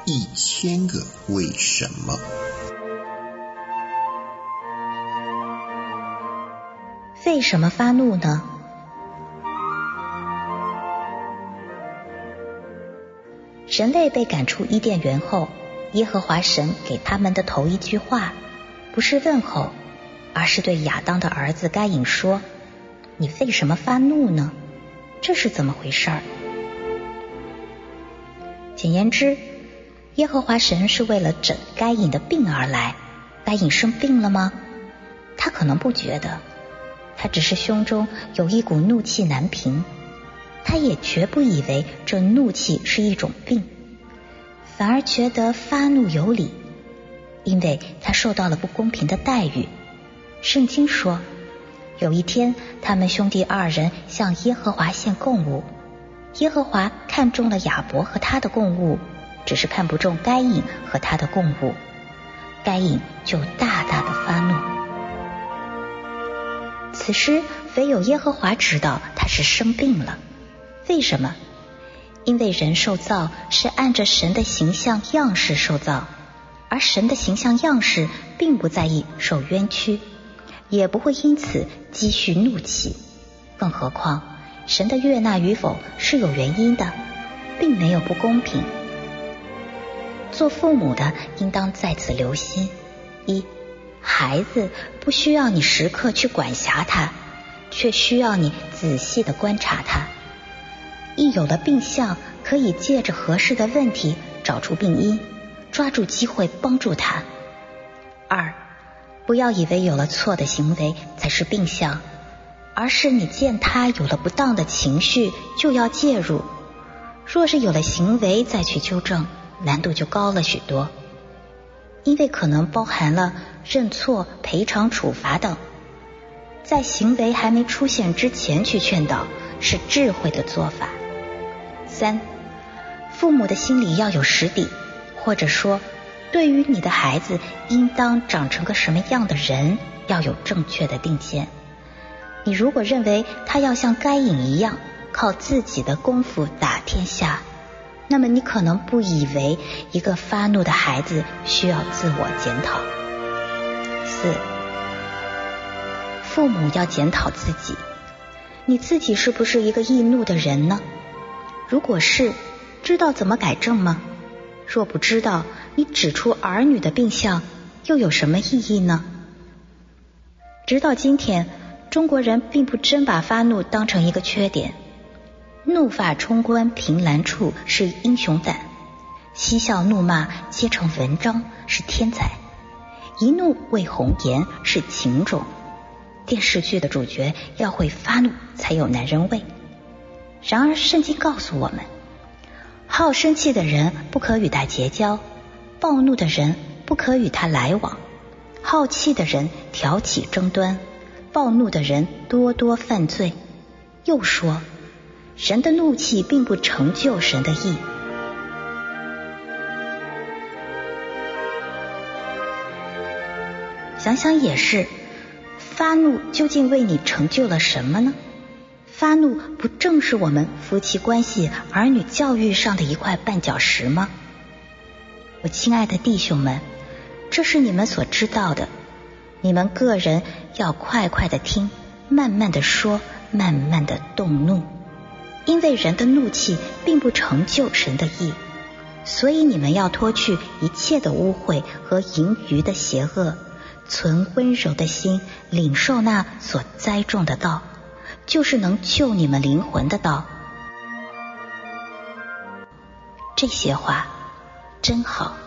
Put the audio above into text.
1000个为什么。 为什么发怒呢？人类被赶出伊甸园后，耶和华神给他们的头一句话，不是问候，而是对亚当的儿子该隐说：你为什么发怒呢？这是怎么回事儿？简言之，耶和华神是为了诊该隐的病而来。该隐生病了吗？他可能不觉得，他只是胸中有一股怒气难平，他也绝不以为这怒气是一种病，反而觉得发怒有理，因为他受到了不公平的待遇。圣经说，有一天他们兄弟2人向耶和华献供物，耶和华看中了亚伯和他的供物，只是看不中该隐和他的供物，该隐就大大的发怒。此时唯有耶和华知道他是生病了。为什么？因为人受造是按着神的形象样式受造，而神的形象样式并不在意受冤屈，也不会因此积蓄怒气。更何况神的悦纳与否是有原因的，并没有不公平。做父母的应当在此留心：一，孩子不需要你时刻去管辖他，却需要你仔细地观察他。一有了病象，可以借着合适的问题找出病因，抓住机会帮助他。二，不要以为有了错的行为才是病象，而是你见他有了不当的情绪就要介入。若是有了行为再去纠正，难度就高了许多，因为可能包含了认错、赔偿、处罚等。在行为还没出现之前去劝导，是智慧的做法。三，父母的心里要有实底，或者说对于你的孩子应当长成个什么样的人，要有正确的定见。你如果认为他要像该隐一样靠自己的功夫打天下，那么你可能不以为一个发怒的孩子需要自我检讨。四，父母要检讨自己，你自己是不是一个易怒的人呢？如果是，知道怎么改正吗？若不知道，你指出儿女的病象又有什么意义呢？直到今天，中国人并不真把发怒当成一个缺点。怒发冲冠凭栏处是英雄胆，嬉笑怒骂皆成文章是天才，一怒为红颜是情种。电视剧的主角要会发怒才有男人味。然而圣经告诉我们，好生气的人不可与他结交，暴怒的人不可与他来往，好气的人挑起争端，暴怒的人多多犯罪。又说，人的怒气并不成就神的义。想想也是，发怒究竟为你成就了什么呢？发怒不正是我们夫妻关系、儿女教育上的一块绊脚石吗？我亲爱的弟兄们，这是你们所知道的，你们个人要快快的听，慢慢的说，慢慢的动怒，因为人的怒气并不成就神的义，所以你们要脱去一切的污秽和盈余的邪恶，存温柔的心，领受那所栽种的道，就是能救你们灵魂的道。这些话真好。